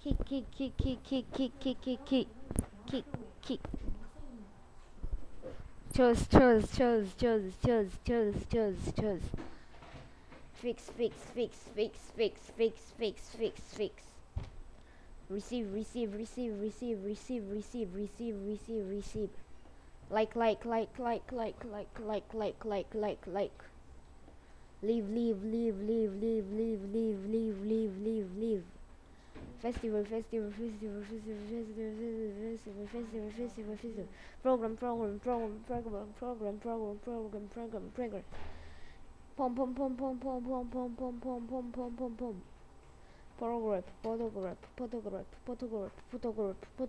kick, kick, kick, kick, kick, kick, kick, kick, kick, kick, kick. Chose. Fix. Receive. Like. Leave. Festival. Program. Pom. Photograph.